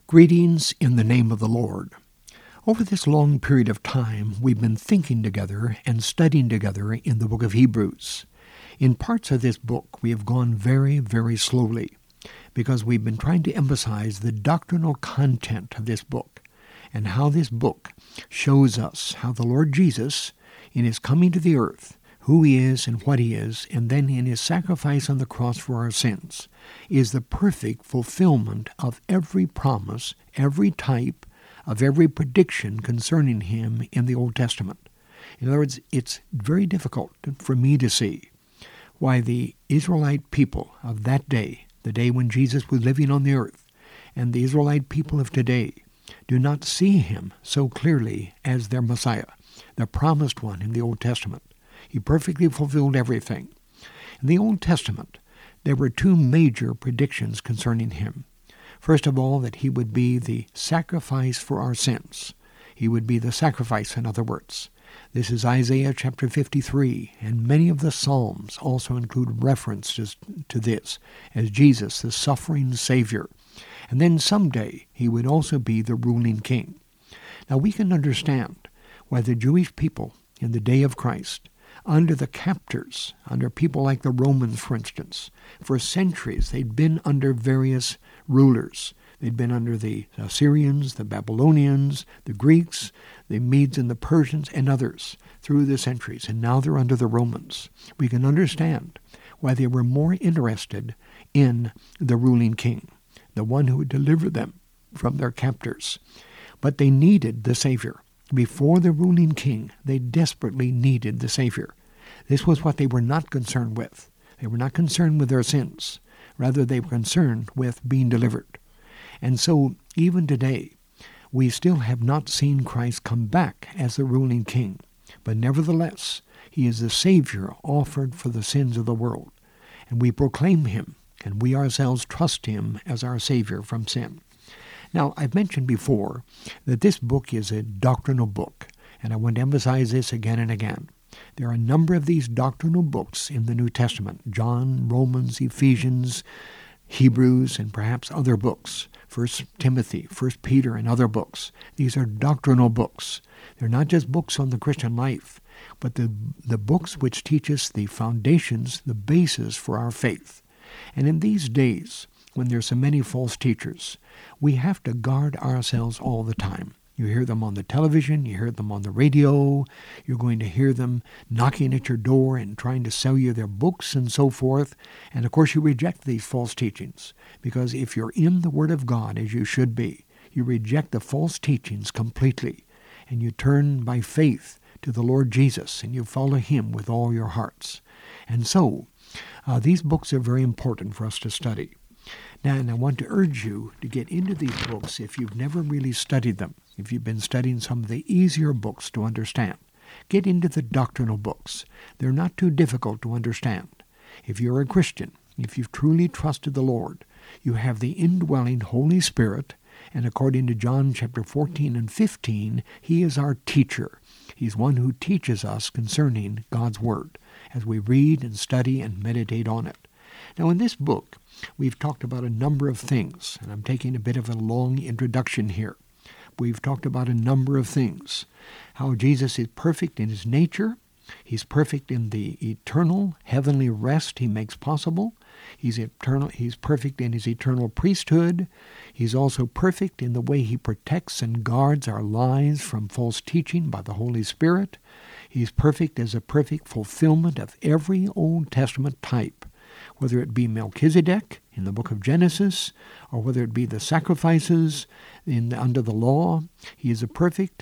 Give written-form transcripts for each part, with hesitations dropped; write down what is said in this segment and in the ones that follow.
Greetings in the name of the Lord. Over this long period of time, we've been thinking together and studying together in the book of Hebrews. In parts of this book, we have gone very, very slowly because we've been trying to emphasize the doctrinal content of this book and how this book shows us how the Lord Jesus, in his coming to the earth, who he is and what he is, and then in his sacrifice on the cross for our sins, is the perfect fulfillment of every promise, every type, of every prediction concerning him in the Old Testament. In other words, it's very difficult for me to see why the Israelite people of that day, the day when Jesus was living on the earth, and the Israelite people of today do not see him so clearly as their Messiah, the promised one in the Old Testament. He perfectly fulfilled everything. In the Old Testament, there were two major predictions concerning him. First of all, that he would be the sacrifice for our sins. He would be the sacrifice, in other words. This is Isaiah chapter 53, and many of the Psalms also include references to this as Jesus, the suffering Savior. And then someday, he would also be the ruling king. Now we can understand why the Jewish people in the day of Christ, under the captors, under people like the Romans, for instance, for centuries they'd been under various rulers. They'd been under the Assyrians, the Babylonians, the Greeks, the Medes and the Persians, and others through the centuries, and now they're under the Romans. We can understand why they were more interested in the ruling king, the one who would deliver them from their captors. But they needed the Savior. Before the ruling king, they desperately needed the Savior. This was what they were not concerned with. They were not concerned with their sins. Rather, they were concerned with being delivered. And so, even today, we still have not seen Christ come back as the ruling king. But nevertheless, he is the Savior offered for the sins of the world. And we proclaim him, and we ourselves trust him as our Savior from sin. Now, I've mentioned before that this book is a doctrinal book, and I want to emphasize this again and again. There are a number of these doctrinal books in the New Testament: John, Romans, Ephesians, Hebrews, and perhaps other books, 1 Timothy, 1 Peter, and other books. These are doctrinal books. They're not just books on the Christian life, but the books which teach us the foundations, the basis for our faith. And in these days, when there's so many false teachers, we have to guard ourselves all the time. You hear them on the television, you hear them on the radio, you're going to hear them knocking at your door and trying to sell you their books and so forth. And of course you reject these false teachings, because if you're in the Word of God as you should be, you reject the false teachings completely, and you turn by faith to the Lord Jesus, and you follow him with all your hearts. And so, these books are very important for us to study. Now, and I want to urge you to get into these books if you've never really studied them, if you've been studying some of the easier books to understand. Get into the doctrinal books. They're not too difficult to understand. If you're a Christian, if you've truly trusted the Lord, you have the indwelling Holy Spirit, and according to John chapter 14 and 15, he is our teacher. He's one who teaches us concerning God's Word as we read and study and meditate on it. Now, in this book, we've talked about a number of things, and I'm taking a bit of a long introduction here. We've talked about a number of things. How Jesus is perfect in his nature. He's perfect in the eternal heavenly rest he makes possible. He's perfect in his eternal priesthood. He's also perfect in the way he protects and guards our lives from false teaching by the Holy Spirit. He's perfect as a perfect fulfillment of every Old Testament type, whether it be Melchizedek in the book of Genesis, or whether it be the sacrifices under the law. He is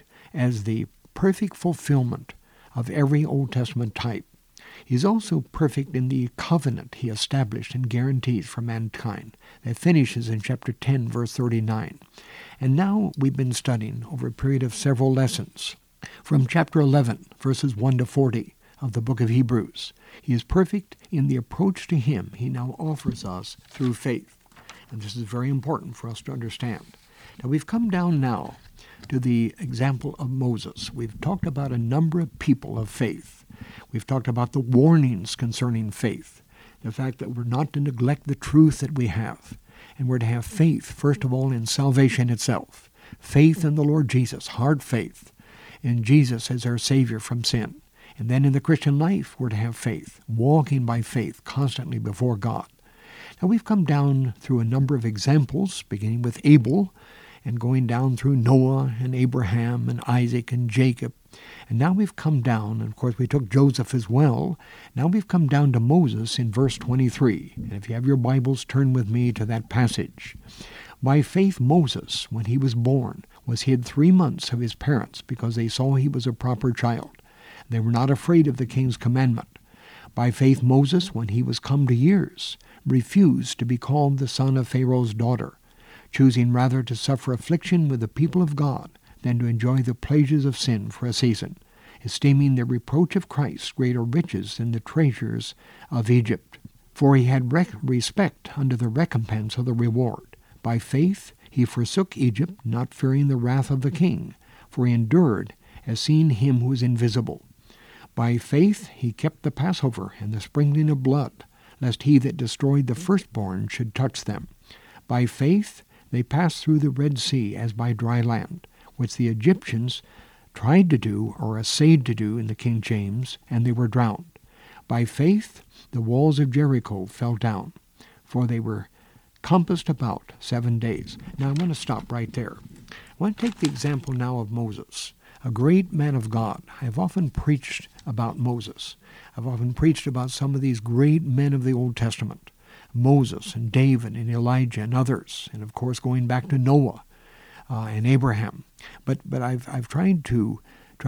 as the perfect fulfillment of every Old Testament type. He is also perfect in the covenant he established and guarantees for mankind. That finishes in chapter 10, verse 39. And now we've been studying over a period of several lessons from chapter 11, verses 1 to 40 of the book of Hebrews. He is perfect in the approach to him he now offers us through faith. And this is very important for us to understand. Now we've come down now to the example of Moses. We've talked about a number of people of faith. We've talked about the warnings concerning faith, the fact that we're not to neglect the truth that we have. And we're to have faith, first of all, in salvation itself. Faith in the Lord Jesus, hard faith in Jesus as our Savior from sin. And then in the Christian life, we're to have faith, walking by faith constantly before God. Now, we've come down through a number of examples, beginning with Abel and going down through Noah and Abraham and Isaac and Jacob. And now we've come down, and of course we took Joseph as well. Now we've come down to Moses in verse 23. And if you have your Bibles, turn with me to that passage. By faith Moses, when he was born, was hid 3 months of his parents because they saw he was a proper child. They were not afraid of the king's commandment. By faith Moses, when he was come to years, refused to be called the son of Pharaoh's daughter, choosing rather to suffer affliction with the people of God than to enjoy the pleasures of sin for a season, esteeming the reproach of Christ greater riches than the treasures of Egypt. For he had respect unto the recompense of the reward. By faith he forsook Egypt, not fearing the wrath of the king, for he endured as seeing him who is invisible. By faith he kept the Passover and the sprinkling of blood, lest he that destroyed the firstborn should touch them. By faith they passed through the Red Sea as by dry land, which the Egyptians tried to do, or essayed to do in the King James, and they were drowned. By faith the walls of Jericho fell down, for they were compassed about 7 days. Now I want to stop right there. I want to take the example now of Moses, a great man of God. I have often preached about Moses. I've often preached about some of these great men of the Old Testament, Moses and David and Elijah and others, and of course going back to Noah and Abraham. But I've tried to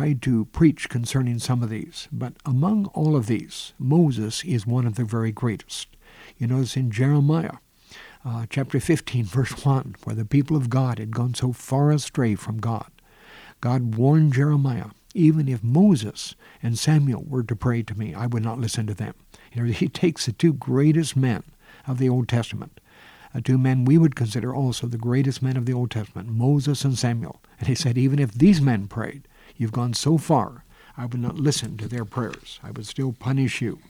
preach concerning some of these. But among all of these, Moses is one of the very greatest. You notice in Jeremiah, chapter 15, verse 1, where the people of God had gone so far astray from God, God warned Jeremiah, even if Moses and Samuel were to pray to me, I would not listen to them. You know, he takes the two greatest men of the Old Testament, two men we would consider also the greatest men of the Old Testament, Moses and Samuel. And he said, even if these men prayed, you've gone so far, I would not listen to their prayers. I would still punish you.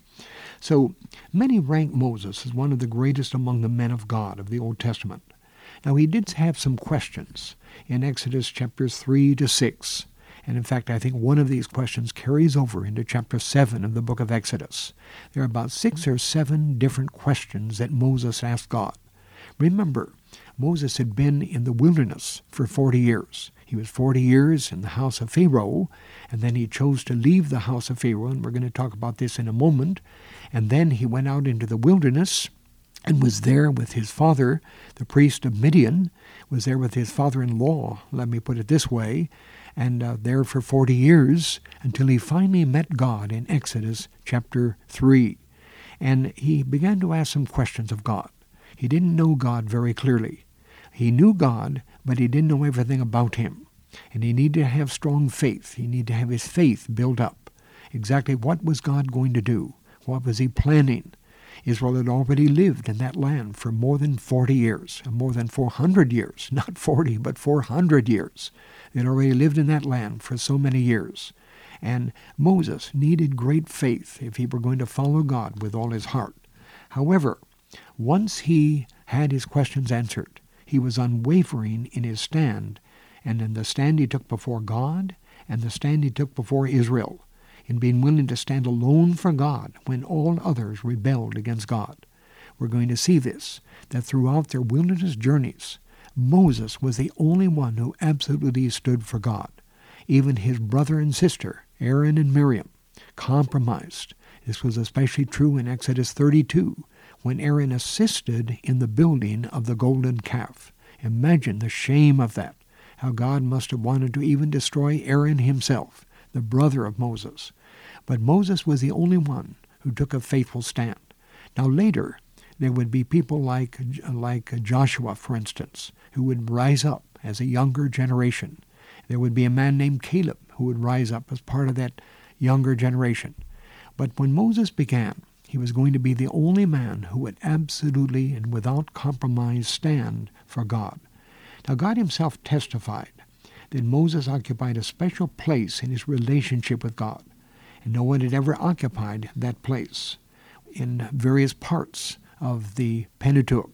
So many rank Moses as one of the greatest among the men of God of the Old Testament. Now he did have some questions in Exodus chapters 3 to 6. And in fact, I think one of these questions carries over into chapter 7 of the book of Exodus. There are about 6 or 7 different questions that Moses asked God. Remember, Moses had been in the wilderness for 40 years. He was 40 years in the house of Pharaoh, and then he chose to leave the house of Pharaoh, and we're going to talk about this in a moment. And then he went out into the wilderness and was there with his father, the priest of Midian, was there with his father-in-law, let me put it this way, and there for 40 years until he finally met God in Exodus chapter 3. And he began to ask some questions of God. He didn't know God very clearly. He knew God, but he didn't know everything about him. And he needed to have strong faith. He needed to have his faith built up. Exactly what was God going to do? What was he planning? Israel had already lived in that land for more than 40 years, more than 400 years, not 40, but 400 years. They had already lived in that land for so many years. And Moses needed great faith if he were going to follow God with all his heart. However, once he had his questions answered, he was unwavering in his stand, and in the stand he took before God and the stand he took before Israel, in being willing to stand alone for God when all others rebelled against God. We're going to see this, that throughout their wilderness journeys, Moses was the only one who absolutely stood for God. Even his brother and sister, Aaron and Miriam, compromised. This was especially true in Exodus 32, when Aaron assisted in the building of the golden calf. Imagine the shame of that, how God must have wanted to even destroy Aaron himself, the brother of Moses. But Moses was the only one who took a faithful stand. Now later, there would be people like Joshua, for instance, who would rise up as a younger generation. There would be a man named Caleb who would rise up as part of that younger generation. But when Moses began, he was going to be the only man who would absolutely and without compromise stand for God. Now God himself testified that Moses occupied a special place in his relationship with God, and no one had ever occupied that place. In various parts of the Pentateuch,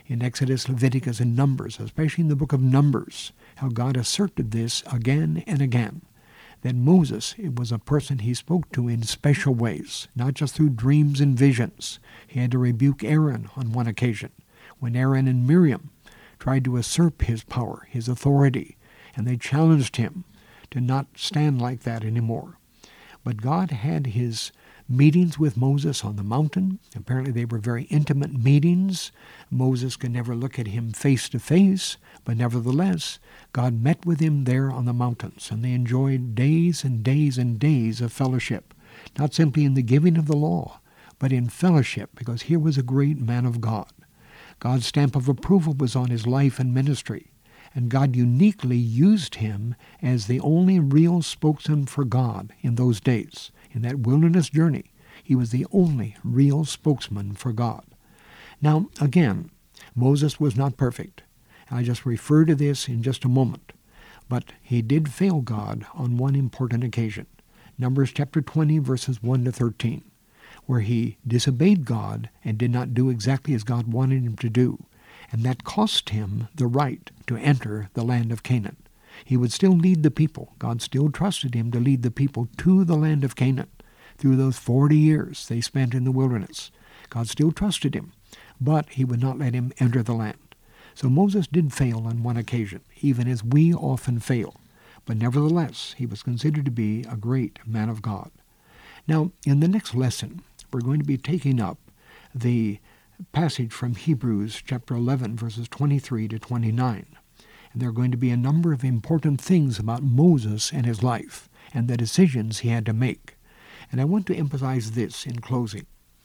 in Exodus, Leviticus, and Numbers, especially in the book of Numbers, how God asserted this again and again, that Moses, it was a person he spoke to in special ways, not just through dreams and visions. He had to rebuke Aaron on one occasion, when Aaron and Miriam tried to usurp his power, his authority, and they challenged him to not stand like that anymore. But God had his meetings with Moses on the mountain. Apparently they were very intimate meetings. Moses could never look at him face to face, but nevertheless, God met with him there on the mountains, and they enjoyed days and days and days of fellowship, not simply in the giving of the law, but in fellowship, because here was a great man of God. God's stamp of approval was on his life and ministry, and God uniquely used him as the only real spokesman for God in those days. In that wilderness journey, he was the only real spokesman for God. Now, again, Moses was not perfect. I just refer to this in just a moment. But he did fail God on one important occasion. Numbers chapter 20, verses 1 to 13, where he disobeyed God and did not do exactly as God wanted him to do. And that cost him the right to enter the land of Canaan. He would still lead the people. God still trusted him to lead the people to the land of Canaan through those 40 years they spent in the wilderness. God still trusted him, but he would not let him enter the land. So Moses did fail on one occasion, even as we often fail. But nevertheless, he was considered to be a great man of God. Now, in the next lesson, we're going to be taking up the passage from Hebrews chapter 11, verses 23 to 29. And there are going to be a number of important things about Moses and his life and the decisions he had to make. And I want to emphasize this in closing.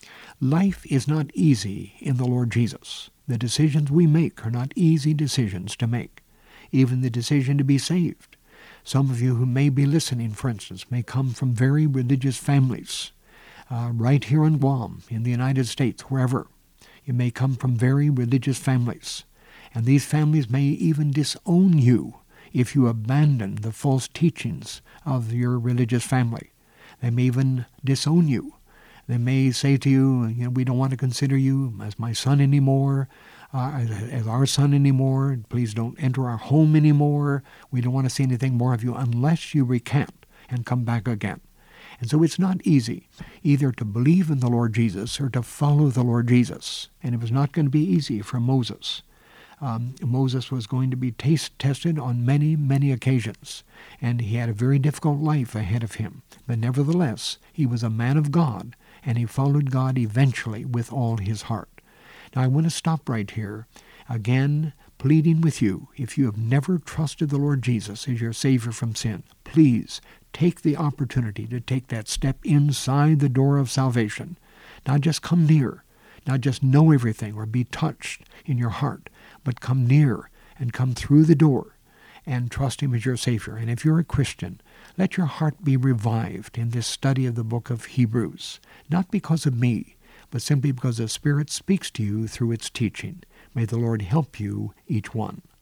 Life is not easy in the Lord Jesus. The decisions we make are not easy decisions to make. Even the decision to be saved. Some of you who may be listening, for instance, may come from very religious families, right here in Guam, in the United States, wherever. You may come from very religious families. And these families may even disown you if you abandon the false teachings of your religious family. They may even disown you. They may say to you, we don't want to consider you as my son anymore, as our son anymore. Please don't enter our home anymore. We don't want to see anything more of you unless you recant and come back again. And so it's not easy either to believe in the Lord Jesus or to follow the Lord Jesus. And it was not going to be easy for Moses. Moses was going to be tested on many, many occasions, and he had a very difficult life ahead of him. But nevertheless, he was a man of God, and he followed God eventually with all his heart. Now, I want to stop right here, again, pleading with you, if you have never trusted the Lord Jesus as your Savior from sin, please take the opportunity to take that step inside the door of salvation. Not just come near, not just know everything or be touched in your heart, but come near and come through the door and trust him as your Savior. And if you're a Christian, let your heart be revived in this study of the book of Hebrews, not because of me, but simply because the Spirit speaks to you through its teaching. May the Lord help you, each one.